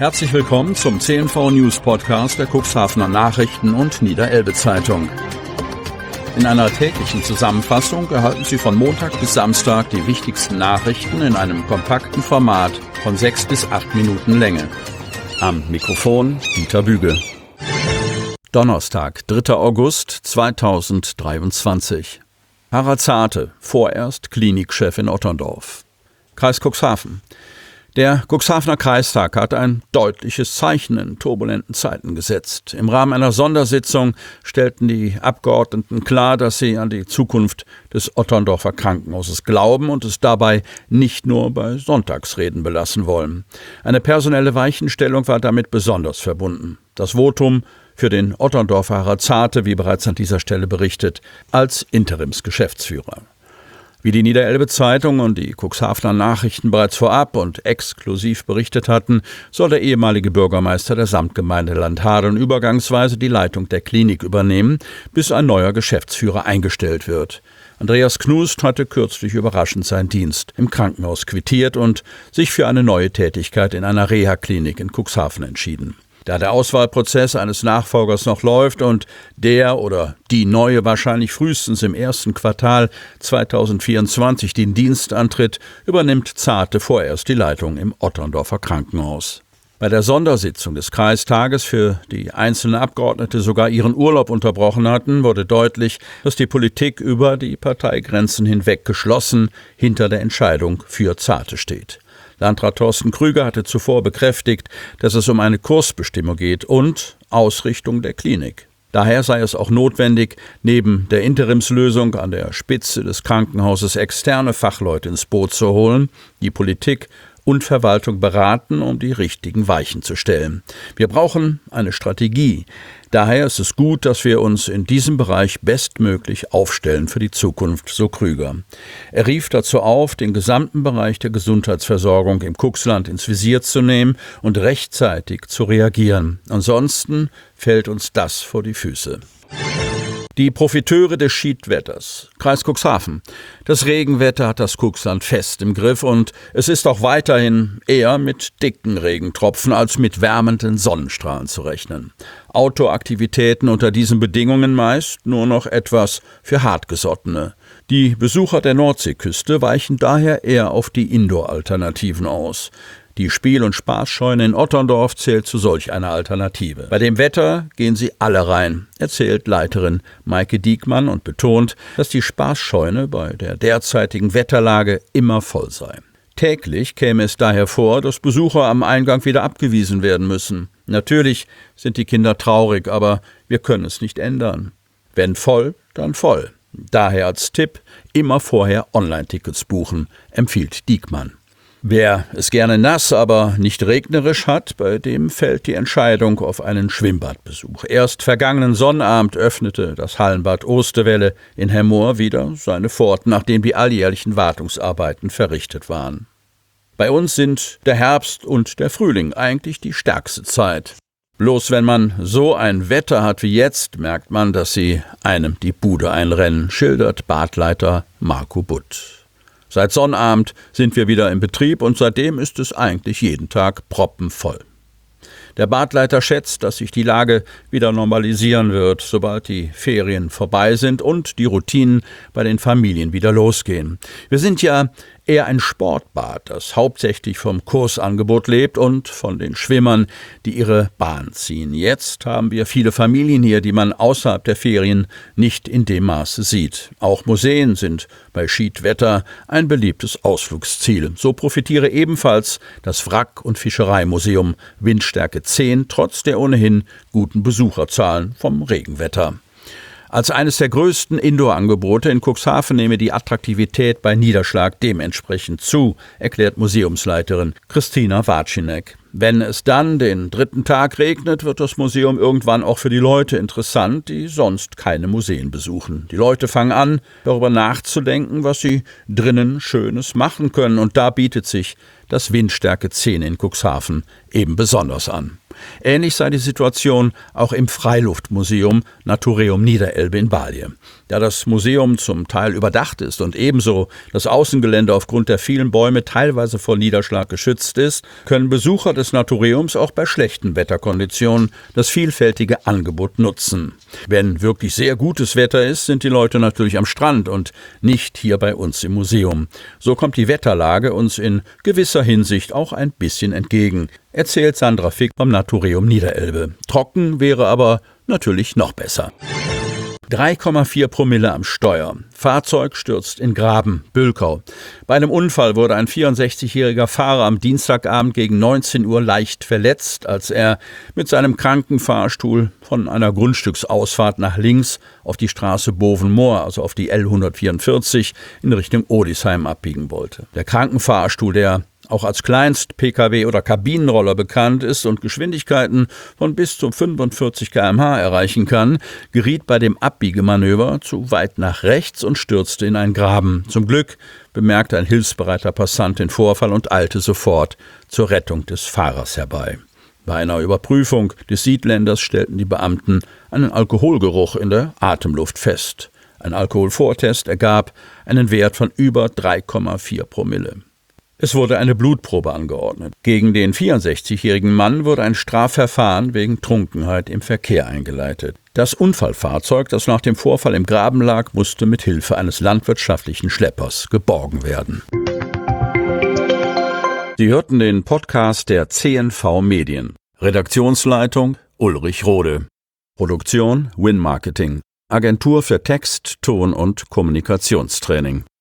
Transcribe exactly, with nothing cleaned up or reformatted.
Herzlich willkommen zum C N V News Podcast der Cuxhavener Nachrichten und Niederelbe Zeitung. In einer täglichen Zusammenfassung erhalten Sie von Montag bis Samstag die wichtigsten Nachrichten in einem kompakten Format von sechs bis acht Minuten Länge. Am Mikrofon Dieter Büge. Donnerstag, dritter August zweitausenddreiundzwanzig. Harald Zarte, vorerst Klinikchef in Otterndorf. Kreis Cuxhaven. Der Cuxhavener Kreistag hat ein deutliches Zeichen in turbulenten Zeiten gesetzt. Im Rahmen einer Sondersitzung stellten die Abgeordneten klar, dass sie an die Zukunft des Otterndorfer Krankenhauses glauben und es dabei nicht nur bei Sonntagsreden belassen wollen. Eine personelle Weichenstellung war damit besonders verbunden. Das Votum für den Otterndorfer Harald Zarte, wie bereits an dieser Stelle berichtet, als Interimsgeschäftsführer. Wie die Niederelbe Zeitung und die Cuxhavener Nachrichten bereits vorab und exklusiv berichtet hatten, soll der ehemalige Bürgermeister der Samtgemeinde Landhadeln übergangsweise die Leitung der Klinik übernehmen, bis ein neuer Geschäftsführer eingestellt wird. Andreas Knust hatte kürzlich überraschend seinen Dienst im Krankenhaus quittiert und sich für eine neue Tätigkeit in einer Reha-Klinik in Cuxhaven entschieden. Da der Auswahlprozess eines Nachfolgers noch läuft und der oder die Neue wahrscheinlich frühestens im ersten Quartal zweitausendvierundzwanzig den Dienst antritt, übernimmt Zarte vorerst die Leitung im Otterndorfer Krankenhaus. Bei der Sondersitzung des Kreistages, für die einzelne Abgeordnete sogar ihren Urlaub unterbrochen hatten, wurde deutlich, dass die Politik über die Parteigrenzen hinweg geschlossen hinter der Entscheidung für Zarte steht. Landrat Thorsten Krüger hatte zuvor bekräftigt, dass es um eine Kursbestimmung geht und Ausrichtung der Klinik. Daher sei es auch notwendig, neben der Interimslösung an der Spitze des Krankenhauses externe Fachleute ins Boot zu holen, die Politik und Verwaltung beraten, um die richtigen Weichen zu stellen. Wir brauchen eine Strategie. Daher ist es gut, dass wir uns in diesem Bereich bestmöglich aufstellen für die Zukunft, so Krüger. Er rief dazu auf, den gesamten Bereich der Gesundheitsversorgung im Cuxland ins Visier zu nehmen und rechtzeitig zu reagieren. Ansonsten fällt uns das vor die Füße. Die Profiteure des Schiedwetters. Kreis Cuxhaven. Das Regenwetter hat das Cuxland fest im Griff und es ist auch weiterhin eher mit dicken Regentropfen als mit wärmenden Sonnenstrahlen zu rechnen. Outdoor-Aktivitäten unter diesen Bedingungen meist nur noch etwas für Hartgesottene. Die Besucher der Nordseeküste weichen daher eher auf die Indoor-Alternativen aus. Die Spiel- und Spaßscheune in Otterndorf zählt zu solch einer Alternative. Bei dem Wetter gehen sie alle rein, erzählt Leiterin Maike Diekmann und betont, dass die Spaßscheune bei der derzeitigen Wetterlage immer voll sei. Täglich käme es daher vor, dass Besucher am Eingang wieder abgewiesen werden müssen. Natürlich sind die Kinder traurig, aber wir können es nicht ändern. Wenn voll, dann voll. Daher als Tipp immer vorher Online-Tickets buchen, empfiehlt Diekmann. Wer es gerne nass, aber nicht regnerisch hat, bei dem fällt die Entscheidung auf einen Schwimmbadbesuch. Erst vergangenen Sonnabend öffnete das Hallenbad Osterwelle in Hemmoor wieder seine Pforten, nachdem die alljährlichen Wartungsarbeiten verrichtet waren. Bei uns sind der Herbst und der Frühling eigentlich die stärkste Zeit. Bloß wenn man so ein Wetter hat wie jetzt, merkt man, dass sie einem die Bude einrennen, schildert Badleiter Marco Butt. Seit Sonnabend sind wir wieder im Betrieb und seitdem ist es eigentlich jeden Tag proppenvoll. Der Badleiter schätzt, dass sich die Lage wieder normalisieren wird, sobald die Ferien vorbei sind und die Routinen bei den Familien wieder losgehen. Wir sind ja eher ein Sportbad, das hauptsächlich vom Kursangebot lebt und von den Schwimmern, die ihre Bahn ziehen. Jetzt haben wir viele Familien hier, die man außerhalb der Ferien nicht in dem Maße sieht. Auch Museen sind bei Schiedwetter ein beliebtes Ausflugsziel. So profitiere ebenfalls das Wrack- und Fischereimuseum Windstärke zehn trotz der ohnehin guten Besucherzahlen vom Regenwetter. Als eines der größten Indoor-Angebote in Cuxhaven nehme die Attraktivität bei Niederschlag dementsprechend zu, erklärt Museumsleiterin Christina Wacinek. Wenn es dann den dritten Tag regnet, wird das Museum irgendwann auch für die Leute interessant, die sonst keine Museen besuchen. Die Leute fangen an, darüber nachzudenken, was sie drinnen Schönes machen können. Und da bietet sich das Windstärke zehn in Cuxhaven eben besonders an. Ähnlich sei die Situation auch im Freiluftmuseum Natureum Niederelbe in Balje. Da das Museum zum Teil überdacht ist und ebenso das Außengelände aufgrund der vielen Bäume teilweise vor Niederschlag geschützt ist, können Besucher des Natureums auch bei schlechten Wetterkonditionen das vielfältige Angebot nutzen. Wenn wirklich sehr gutes Wetter ist, sind die Leute natürlich am Strand und nicht hier bei uns im Museum. So kommt die Wetterlage uns in gewisser Hinsicht auch ein bisschen entgegen, erzählt Sandra Fick vom Natureum Niederelbe. Trocken wäre aber natürlich noch besser. drei Komma vier Promille am Steuer. Fahrzeug stürzt in Graben, Bülkau. Bei einem Unfall wurde ein vierundsechzigjähriger Fahrer am Dienstagabend gegen neunzehn Uhr leicht verletzt, als er mit seinem Krankenfahrstuhl von einer Grundstücksausfahrt nach links auf die Straße Bovenmoor, also auf die L hundertvierundvierzig, in Richtung Odisheim abbiegen wollte. Der Krankenfahrstuhl, der auch als Kleinst-P K W oder Kabinenroller bekannt ist und Geschwindigkeiten von bis zu fünfundvierzig Kilometer pro Stunde erreichen kann, geriet bei dem Abbiegemanöver zu weit nach rechts und stürzte in einen Graben. Zum Glück bemerkte ein hilfsbereiter Passant den Vorfall und eilte sofort zur Rettung des Fahrers herbei. Bei einer Überprüfung des Südländers stellten die Beamten einen Alkoholgeruch in der Atemluft fest. Ein Alkoholvortest ergab einen Wert von über drei Komma vier Promille. Es wurde eine Blutprobe angeordnet. Gegen den vierundsechzigjährigen Mann wurde ein Strafverfahren wegen Trunkenheit im Verkehr eingeleitet. Das Unfallfahrzeug, das nach dem Vorfall im Graben lag, musste mit Hilfe eines landwirtschaftlichen Schleppers geborgen werden. Sie hörten den Podcast der C N V Medien. Redaktionsleitung Ulrich Rode. Produktion Win Marketing. Agentur für Text, Ton und Kommunikationstraining.